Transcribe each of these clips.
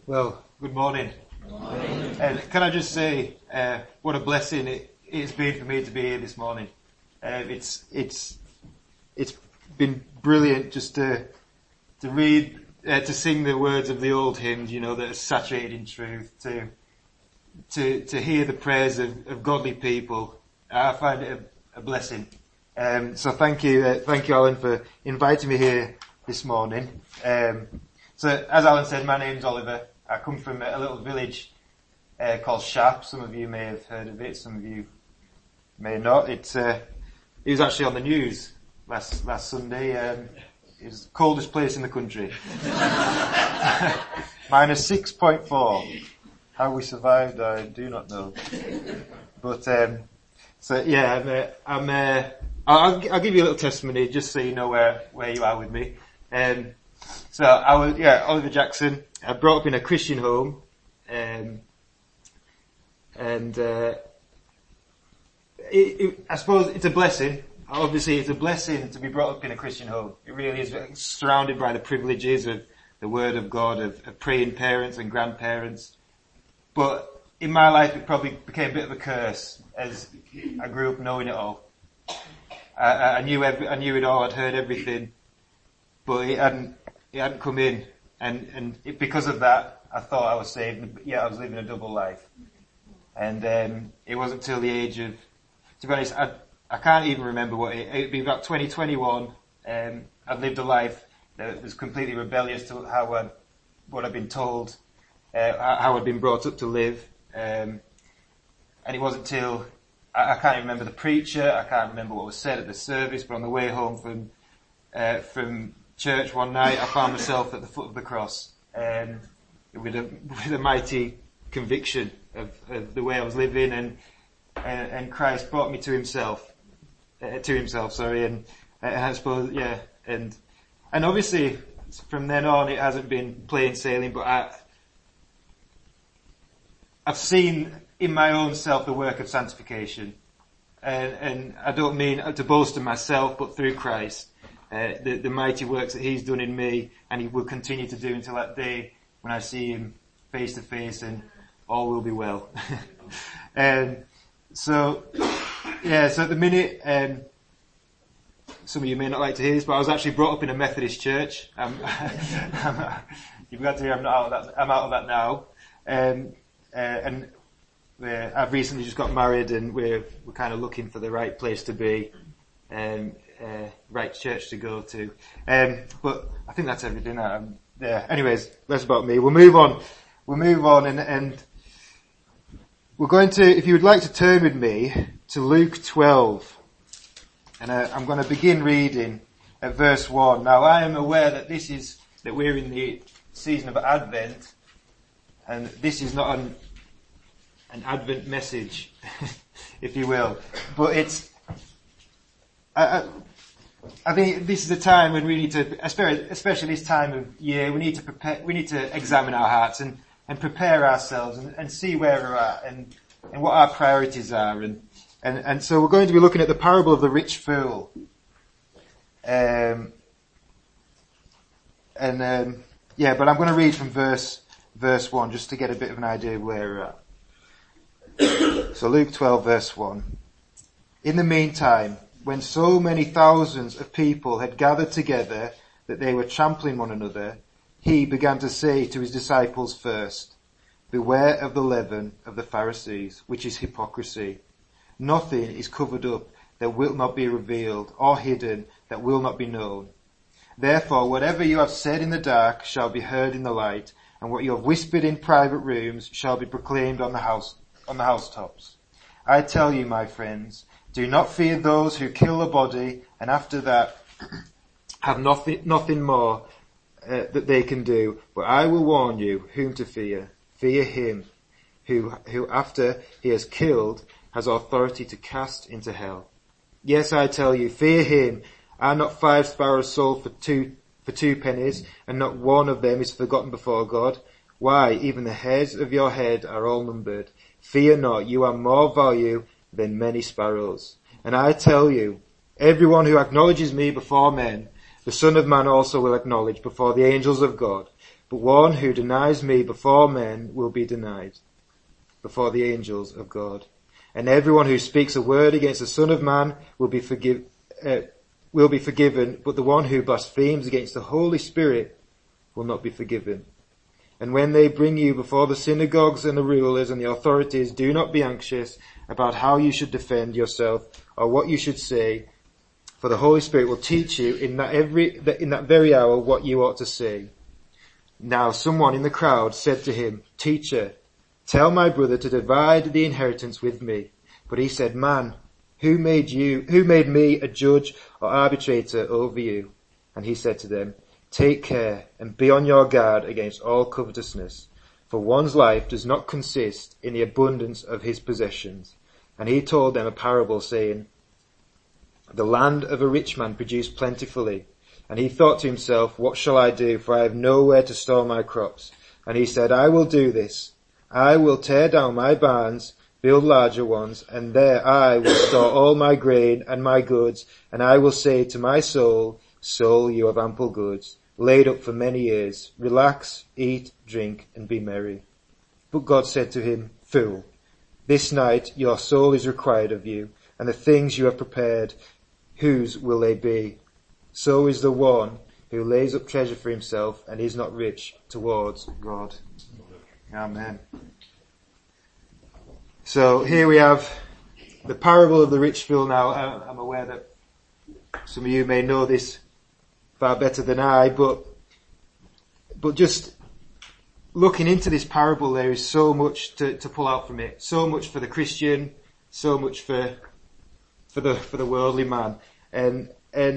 Well, good morning. And can I just say, what a blessing it's been for me to be here this morning. It's been brilliant just to read, to sing the words of the old hymns, that are saturated in truth, to hear the prayers of godly people. I find it a blessing. So thank you, Alan, for inviting me here this morning. So as Alan said, my name's Oliver. I come from a little village called Shap. Some of you may have heard of it, some of you may not. It was actually on the news last Sunday. It was the coldest place in the country. Minus 6.4. How we survived, I do not know. But I'll give you a little testimony just so you know where you are with me. So I was, Oliver Jackson. I brought up in a Christian home, I suppose it's a blessing. Obviously, it's a blessing to be brought up in a Christian home. It really is, surrounded by the privileges of the Word of God, of praying parents and grandparents. But in my life, it probably became a bit of a curse as I grew up knowing it all. I knew it all. I'd heard everything, but it hadn't come in. And because of that, I thought I was saved, but I was living a double life. And it wasn't till the age of, to be honest, I can't even remember it'd be about 2021. I'd lived a life that was completely rebellious to what I'd been told, how I'd been brought up to live. And it wasn't till, I can't even remember the preacher, I can't remember what was said at the service, but on the way home from church one night, I found myself at the foot of the cross, with a mighty conviction of the way I was living, and Christ brought me to himself, and I suppose, and obviously from then on it hasn't been plain sailing, but I've seen in my own self the work of sanctification, and I don't mean to boast of myself, but through Christ. The mighty works that he's done in me, and he will continue to do until that day when I see him face to face, and all will be well. So at the minute, some of you may not like to hear this, but I was actually brought up in a Methodist church. You've got to hear I'm out of that now. And I've recently just got married, and we're kind of looking for the right place to be, right church to go to. But I think that's everything. Anyways, less about me. We'll move on, and we're going to, if you would like to turn with me to Luke 12, and I'm going to begin reading at verse 1. Now, I am aware that we're in the season of Advent, and this is not an Advent message, if you will, but it's, I think this is a time when we need to, especially this time of year, we need to examine our hearts and prepare ourselves and see where we're at and what our priorities are. And so we're going to be looking at the parable of the rich fool. But I'm going to read from verse 1 just to get a bit of an idea of where we're at. So Luke 12 verse 1. In the meantime, when so many thousands of people had gathered together that they were trampling one another, he began to say to his disciples first, "Beware of the leaven of the Pharisees, which is hypocrisy. Nothing is covered up that will not be revealed, or hidden that will not be known. Therefore, whatever you have said in the dark shall be heard in the light, and what you have whispered in private rooms shall be proclaimed on the housetops. I tell you, my friends, do not fear those who kill the body, and after that have nothing more that they can do. But I will warn you whom to fear. Fear him who after he has killed has authority to cast into hell. Yes, I tell you, fear him. Are not 5 sparrows sold for 2 pennies, and not one of them is forgotten before God? Why, even the hairs of your head are all numbered. Fear not, you are more value than many sparrows. And I tell you, everyone who acknowledges me before men, the Son of Man also will acknowledge before the angels of God. But one who denies me before men will be denied before the angels of God. And everyone who speaks a word against the Son of Man will be forgiven, but the one who blasphemes against the Holy Spirit will not be forgiven. And when they bring you before the synagogues and the rulers and the authorities, do not be anxious about how you should defend yourself or what you should say, for the Holy Spirit will teach you in that very hour what you ought to say. Now someone in the crowd said to him, Teacher, tell my brother to divide the inheritance with me. But he said, Man, who made me a judge or arbitrator over you? And he said to them, Take care and be on your guard against all covetousness, for one's life does not consist in the abundance of his possessions. And he told them a parable, saying, The land of a rich man produced plentifully. And he thought to himself, What shall I do? For I have nowhere to store my crops. And he said, I will do this. I will tear down my barns, build larger ones, and there I will store all my grain and my goods. And I will say to my soul, Soul, you have ample goods, laid up for many years. Relax, eat, drink, and be merry. But God said to him, Fool, this night your soul is required of you, and the things you have prepared, whose will they be? So is the one who lays up treasure for himself and is not rich towards God. Amen. So here we have the parable of the rich fool. Now, I'm aware that some of you may know this far better than I, but just looking into this parable, there is so much to pull out from it. So much for the Christian, so much for the worldly man. And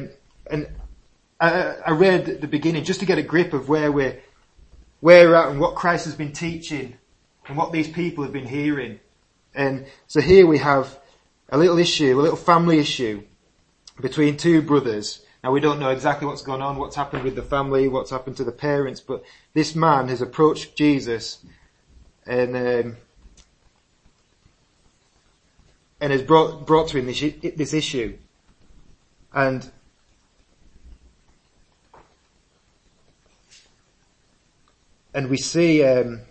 I read at the beginning just to get a grip of where we're at and what Christ has been teaching and what these people have been hearing. And so here we have a little family issue between two brothers. Now we don't know exactly what's gone on, what's happened with the family, what's happened to the parents, but this man has approached Jesus and has brought to him this issue. And we see,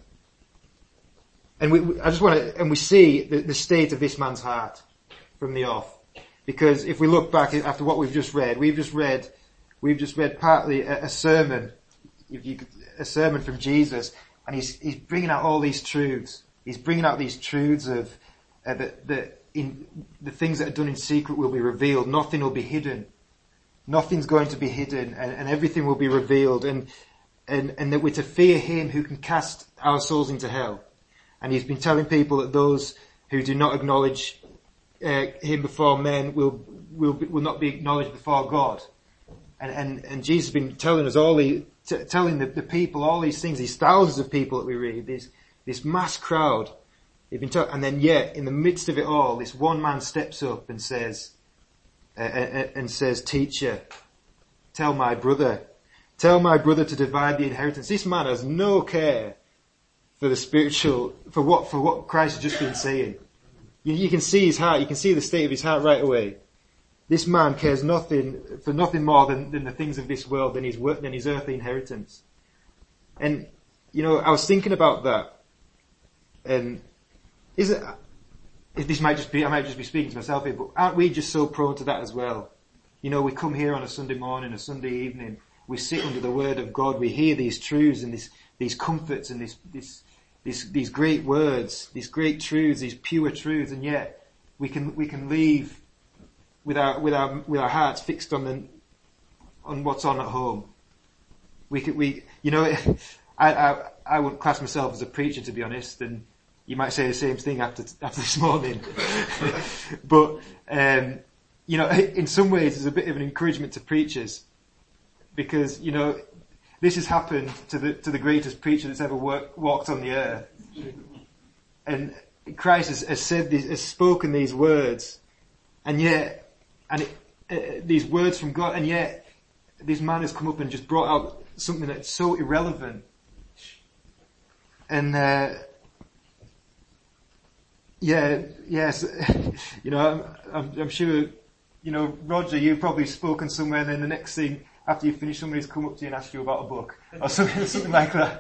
we see the state of this man's heart from the off. Because if we look back after what we've just read partly a sermon, a sermon from Jesus, and he's bringing out all these truths. He's bringing out these truths of the things that are done in secret will be revealed. Nothing will be hidden. Nothing's going to be hidden, and everything will be revealed. And that we're to fear him who can cast our souls into hell. And he's been telling people that those who do not acknowledge him before men will not be acknowledged before God. And Jesus has been telling us telling the people all these things, these thousands of people that we read, this mass crowd. And then yet, in the midst of it all, this one man steps up and says, Teacher, tell my brother to divide the inheritance. This man has no care for the spiritual, for what Christ has just been saying. You can see his heart, you can see the state of his heart right away. This man cares for nothing more than the things of this world, than his earthly inheritance. And, I was thinking about that. And I might just be speaking to myself here, but aren't we just so prone to that as well? We come here on a Sunday morning, a Sunday evening, we sit under the word of God, we hear these truths and these comforts and these great words, these great truths, these pure truths, and yet we can leave with our hearts fixed on what's on at home. I wouldn't class myself as a preacher, to be honest, and you might say the same thing after this morning. But in some ways, it's a bit of an encouragement to preachers, because this has happened to the greatest preacher that's ever walked on the earth, and Christ has spoken these words, these words from God, and yet this man has come up and just brought out something that's so irrelevant. And yes, I'm sure, Roger, you've probably spoken somewhere, and then the next thing, after you finish, somebody's come up to you and asked you about a book or something like that.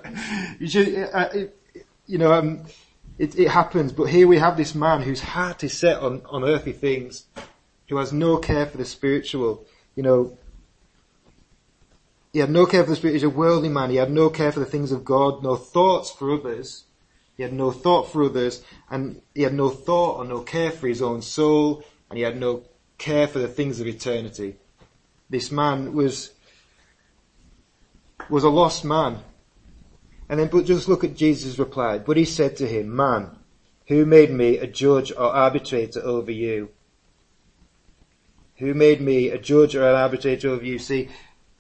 It happens. But here we have this man whose heart is set on earthly things, who has no care for the spiritual. He had no care for the spirit. He's a worldly man. He had no care for the things of God, no thoughts for others. He had no thought for others, and he had no thought or no care for his own soul, and he had no care for the things of eternity. This man was a lost man. And then, but just look at Jesus' reply. But he said to him, "Man, who made me a judge or arbitrator over you?" Who made me a judge or an arbitrator over you? See,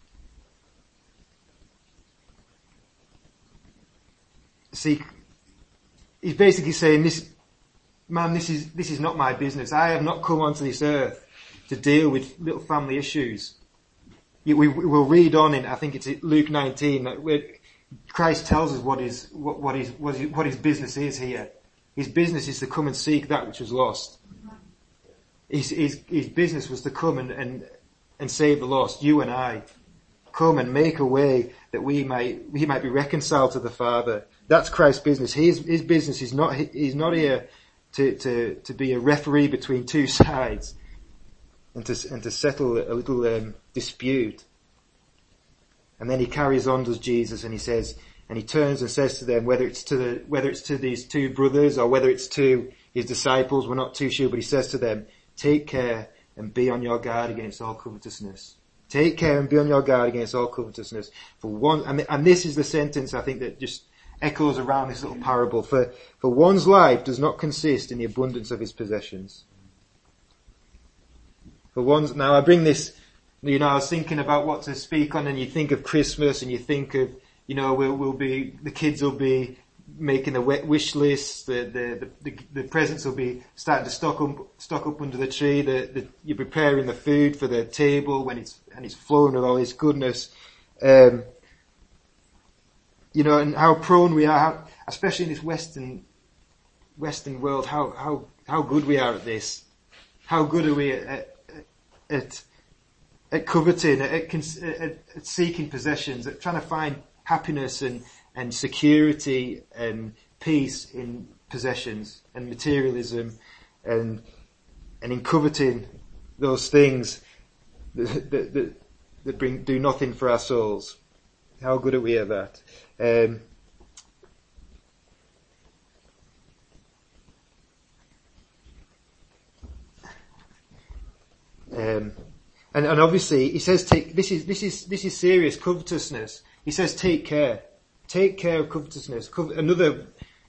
he's basically saying, this is not my business. I have not come onto this earth to deal with little family issues. We'll read on in, I think it's Luke 19, where Christ tells us what his business is here. His business is to come and seek that which was lost. His business was to come and save the lost. You and I come and make a way that we might be reconciled to the Father. That's Christ's business. His business is not, he's not here to be a referee between two sides and to settle a little dispute. And then he carries on, does Jesus, and he says, and he turns and says to them, whether it's to these two brothers or whether it's to his disciples, we're not too sure, but he says to them, take care and be on your guard against all covetousness. Take care and be on your guard against all covetousness. And this is the sentence I think that just echoes around this little parable. For one's life does not consist in the abundance of his possessions. Now I bring this, I was thinking about what to speak on, and you think of Christmas and you think of, the kids will be making the wish list, the presents will be starting to stock up under the tree, you're preparing the food for the table it's flowing with all this goodness. And how prone we are, especially in this Western world, how good we are at this. How good are we at coveting, at seeking possessions, at trying to find happiness and security and peace in possessions and materialism and in coveting those things that do nothing for our souls. How good are we at that? And obviously he says this is serious covetousness. He says take care of covetousness. Another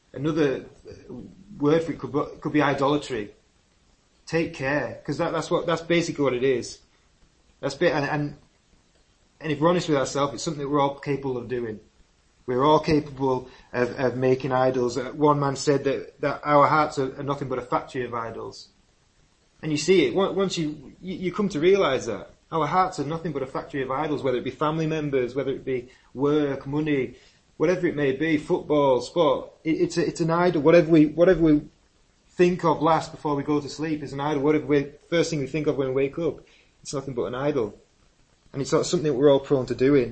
word for it could be idolatry. Take care, because that's basically what it is. And if we're honest with ourselves, it's something that we're all capable of doing. We're all capable of making idols. One man said that our hearts are nothing but a factory of idols. And you see it, once you come to realise that. Our hearts are nothing but a factory of idols, whether it be family members, whether it be work, money, whatever it may be, football, sport. It's an idol. Whatever we think of last before we go to sleep is an idol. First thing we think of when we wake up, it's nothing but an idol. And it's not something that we're all prone to doing.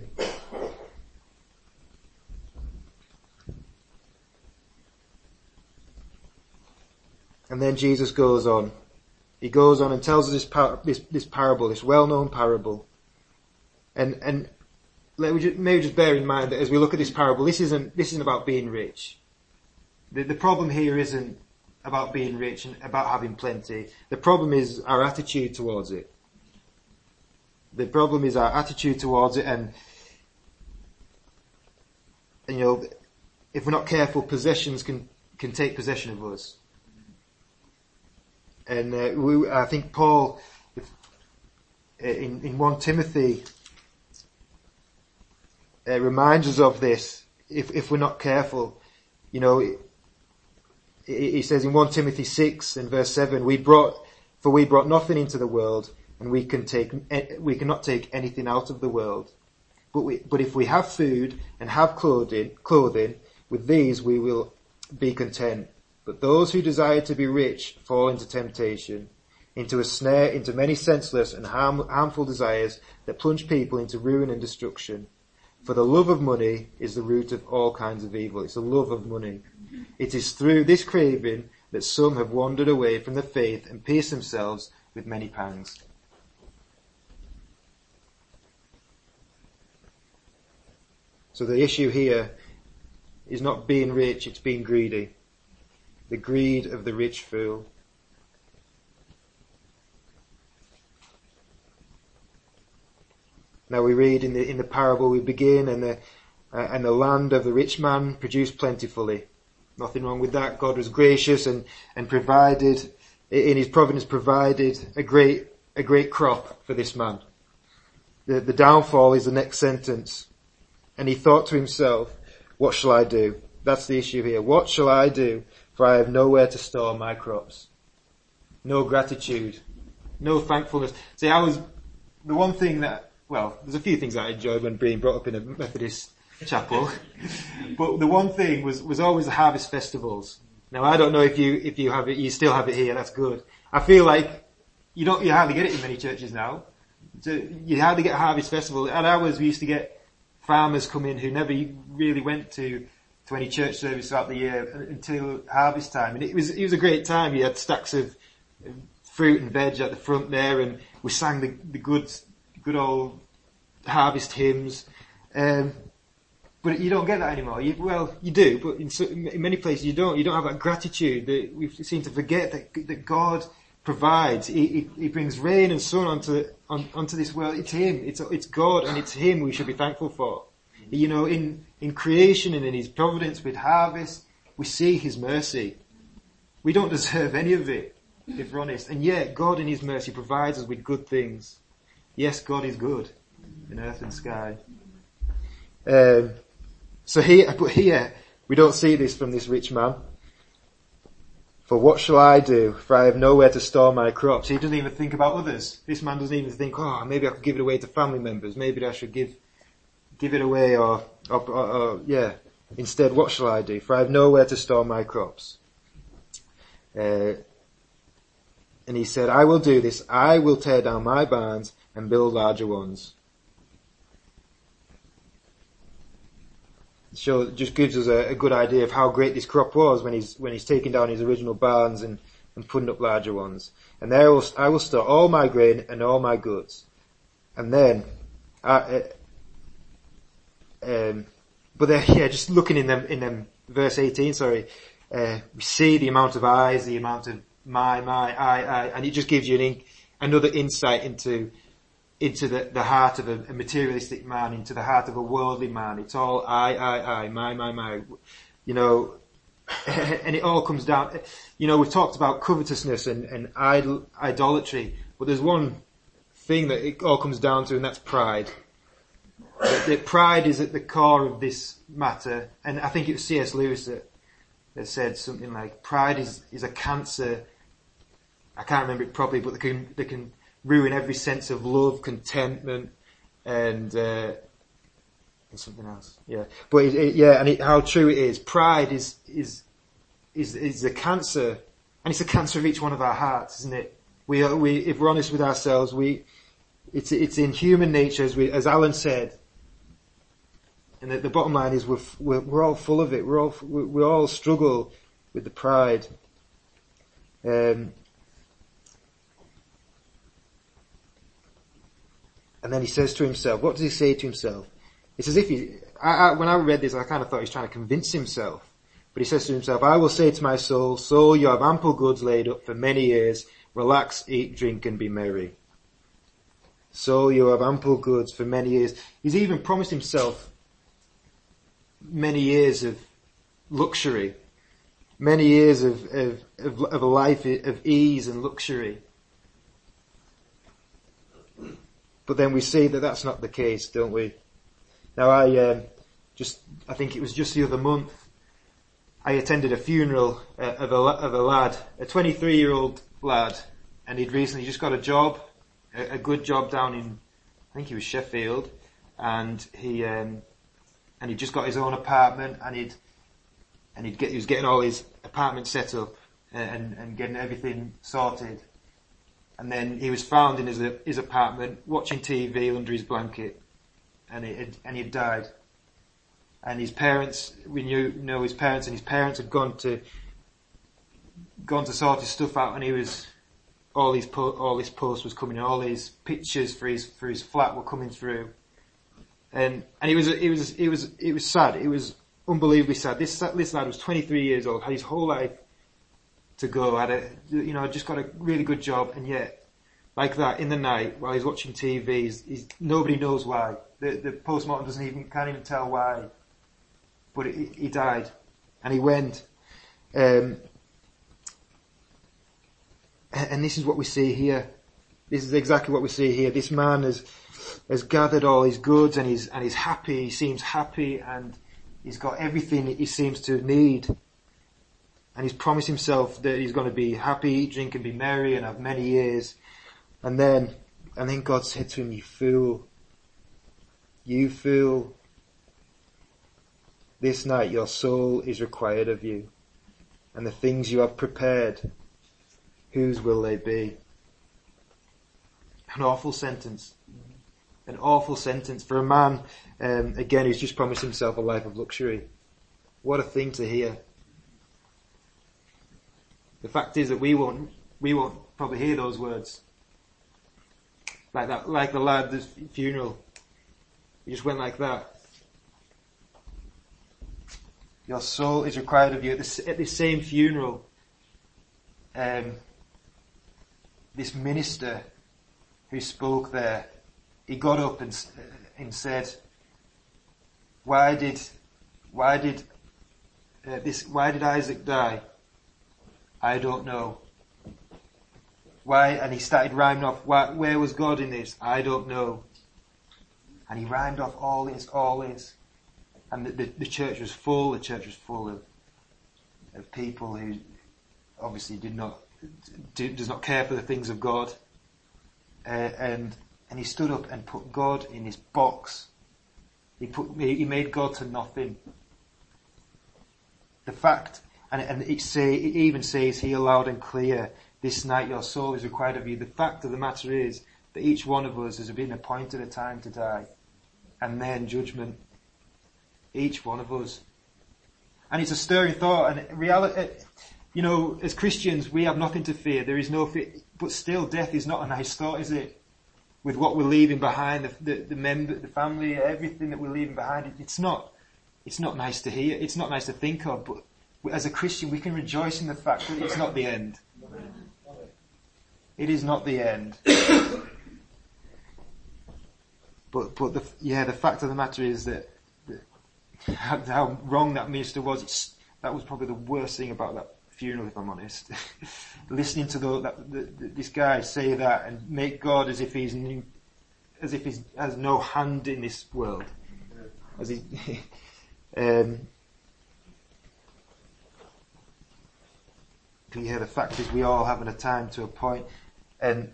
And then Jesus goes on. He goes on and tells us this parable, this well-known parable. And maybe just bear in mind that as we look at this parable, this isn't about being rich. The problem here isn't about being rich and about having plenty. The problem is our attitude towards it. The problem is our attitude towards it, and if we're not careful, possessions can take possession of us. And I think Paul, in 1 Timothy, reminds us of this. If we're not careful, he says in 1 Timothy 6 and verse 7, we brought nothing into the world, and we cannot take anything out of the world. But if we have food and have clothing, with these we will be content. But those who desire to be rich fall into temptation into a snare, into many senseless and harmful desires that plunge people into ruin and destruction. For the love of money is the root of all kinds of evil. It's the love of money. It is through this craving that some have wandered away from the faith and pierced themselves with many pangs. So the issue here is not being rich, it's being greedy. The greed of the rich fool. Now we read in the parable we begin, and the land of the rich man produced plentifully. Nothing wrong with that. God was gracious and provided, in his providence provided a great crop for this man. The downfall is the next sentence. And he thought to himself, what shall I do? That's the issue here. What shall I do? For I have nowhere to store my crops. No gratitude. No thankfulness. See, the one thing that, well, there's a few things that I enjoyed when being brought up in a Methodist chapel. But the one thing was always the harvest festivals. Now I don't know if you have it, you still have it here, that's good. I feel like you hardly get it in many churches now. So you hardly get a harvest festival. At ours we used to get farmers come in who never really went to any church service throughout the year until harvest time. And it was a great time. You had stacks of fruit and veg at the front there, and we sang the good old harvest hymns. But you don't get that anymore. You do, but in many places you don't. You don't have that gratitude. We seem to forget that God provides. He brings rain and sun onto this world. It's Him. It's God, and it's Him we should be thankful for. You know, in creation and in His providence with harvest, we see His mercy. We don't deserve any of it, if we're honest. And yet, God in His mercy provides us with good things. Yes, God is good in earth and sky. But here, we don't see this from this rich man. For what shall I do? For I have nowhere to store my crops. He doesn't even think about others. This man doesn't even think, maybe I could give it away to family members. Maybe I should give it away or Instead, what shall I do? For I have nowhere to store my crops. And he said, I will do this. I will tear down my barns and build larger ones. So it just gives us a good idea of how great this crop was when he's taking down his original barns and putting up larger ones. And there I will store all my grain and all my goods. And then, just looking in them, verse 18, we see the amount of I's, the amount of I, and it just gives you another insight into the heart of a materialistic man, into the heart of a worldly man. It's all I, my. You know, and it all comes down, we've talked about covetousness and idolatry, but there's one thing that it all comes down to, and that's pride. That pride is at the core of this matter, and I think it was C.S. Lewis that said something like, pride is a cancer. I can't remember it properly, but they can ruin every sense of love, contentment, and something else. Yeah, but how true it is. Pride is a cancer, and it's a cancer of each one of our hearts, isn't it? We if we're honest with ourselves, it's in human nature, as Alan said. And the bottom line is we're all full of it. We all struggle with the pride. And then he says to himself, what does he say to himself? It's as if when I read this, I kind of thought he's trying to convince himself. But he says to himself, I will say to my soul, soul, you have ample goods laid up for many years. Relax, eat, drink, and be merry. Soul, you have ample goods for many years. He's even promised himself many years of luxury, many years of a life of ease and luxury. But then we see that that's not the case, don't we? Now I think it was just the other month, I attended a funeral of a lad, a 23-year-old lad, and he'd recently just got a job, a good job down in, I think he was Sheffield, and he just got his own apartment, and he was getting all his apartment set up and getting everything sorted. And then he was found in his apartment watching TV under his blanket, and he had died. And his parents, we know his parents, and his parents had gone to sort his stuff out, and all this post was coming in, all these pictures for his flat were coming through, and it was sad. It was unbelievably sad. This lad was 23 years old, had his whole life to go, had just got a really good job, and yet, like that, in the night, while he's watching TV, nobody knows why. The postmortem can't even tell why. But he died. And he went, and this is what we see here. This is exactly what we see here. This man has gathered all his goods, and he's happy, he seems happy, and he's got everything he seems to need. And he's promised himself that he's going to be happy, eat, drink, and be merry, and have many years. And then God said to him, you fool, this night your soul is required of you. And the things you have prepared, whose will they be? An awful sentence. An awful sentence for a man, again, who's just promised himself a life of luxury. What a thing to hear. The fact is that we won't probably hear those words. Like that, like the lad's funeral. He just went like that. Your soul is required of you. At this same funeral, this minister who spoke there, he got up and said, why did Isaac die? I don't know. Why? And he started rhyming off, where was God in this? I don't know. And he rhymed off all this. And the church was full. The church was full of people who obviously does not care for the things of God. And he stood up and put God in his box. He made God to nothing. The fact, and it even says here loud and clear, this night your soul is required of you. The fact of the matter is that each one of us has been appointed a time to die. And then judgment. Each one of us. And it's a stirring thought, and reality, as Christians, we have nothing to fear. There is no fear, but still death is not a nice thought, is it? With what we're leaving behind, the family, everything that we're leaving behind, it's not nice to hear, it's not nice to think of, but as a Christian, we can rejoice in the fact that it's not the end. It is not the end. But the fact of the matter is that how wrong that minister was. That was probably the worst thing about that funeral, if I'm honest. Listening to this guy say that and make God as if he has no hand in this world, as he. The fact is we all have a time to a point, and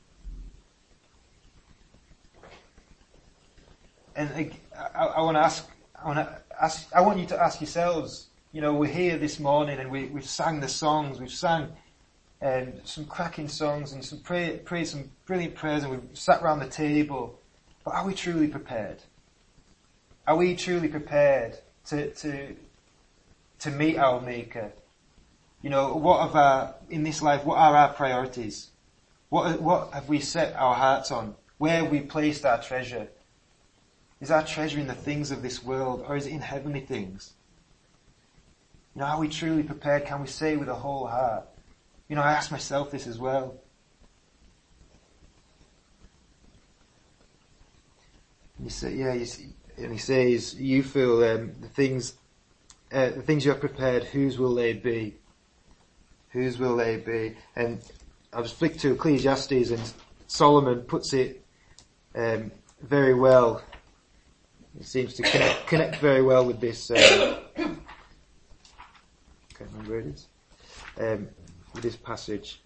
I want you to ask yourselves. We're here this morning and we've sang the songs, we've sang some cracking songs and prayed some brilliant prayers, and we've sat around the table. But are we truly prepared? Are we truly prepared to meet our Maker? In this life, what are our priorities? What have we set our hearts on? Where have we placed our treasure? Is our treasure in the things of this world, or is it in heavenly things? Are we truly prepared? Can we say with a whole heart? I ask myself this as well. And he says, you feel the things you have prepared, whose will they be? Whose will they be? And I was flicked to Ecclesiastes, and Solomon puts it very well. It seems to connect very well with this. Can't remember where it is. With this passage.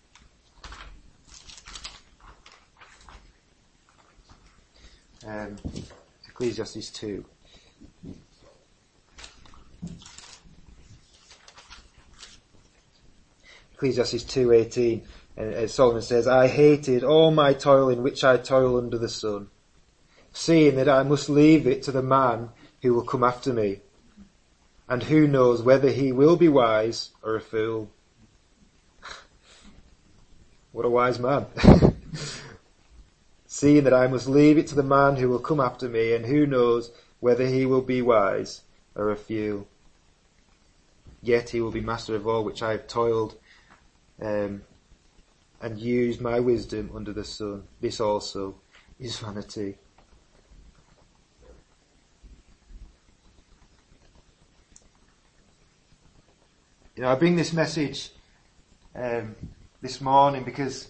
Ecclesiastes 2. Ecclesiastes 2:18. And Solomon says, I hated all my toil in which I toil under the sun, seeing that I must leave it to the man who will come after me. And who knows whether he will be wise or a fool. What a wise man. Seeing that I must leave it to the man who will come after me, and who knows whether he will be wise or a fool. Yet he will be master of all which I have toiled, and used my wisdom under the sun. This also is vanity. I bring this message this morning because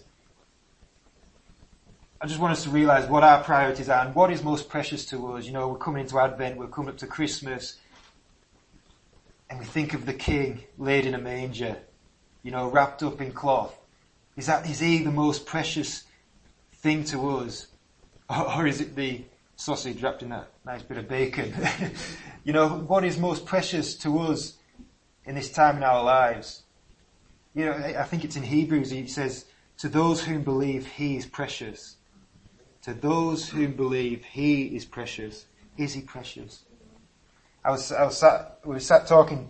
I just want us to realise what our priorities are and what is most precious to us. We're coming into Advent, we're coming up to Christmas, and we think of the King laid in a manger, wrapped up in cloth. Is he the most precious thing to us? Or is it the sausage wrapped in that nice bit of bacon? What is most precious to us in this time in our lives? I think it's in Hebrews, he says, to those whom believe he is precious. To those whom believe he is precious. Is he precious? I was sat talking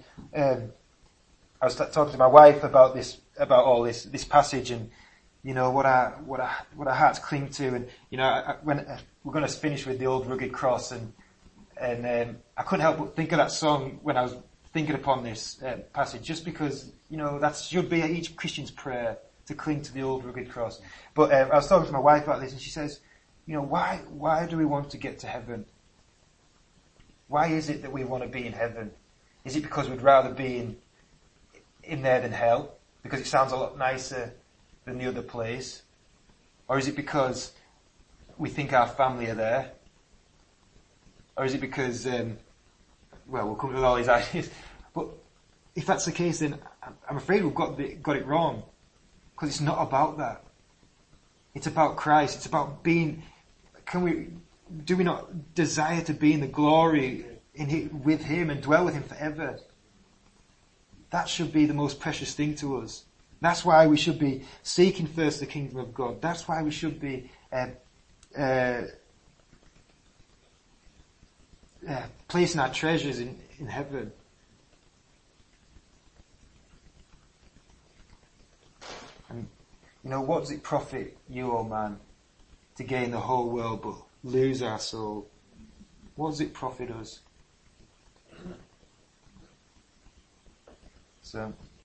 to my wife about all this passage, and what our hearts cling to, and when we're going to finish with the old rugged cross, and I couldn't help but think of that song when I was thinking upon this passage, just because that should be each Christian's prayer, to cling to the old rugged cross. But I was talking to my wife about this, and she says, why do we want to get to heaven? Why is it that we want to be in heaven? Is it because we'd rather be in there than hell? Because it sounds a lot nicer than the other place? Or is it because we think our family are there? Or is it because, we'll come to all these ideas. But if that's the case, then I'm afraid we've got it wrong. Because it's not about that. It's about Christ. It's about being, do we not desire to be in the glory with him and dwell with him forever? That should be the most precious thing to us. That's why we should be seeking first the kingdom of God. That's why we should be placing our treasures in heaven. And what does it profit you, O man, to gain the whole world but lose our soul? What does it profit us? So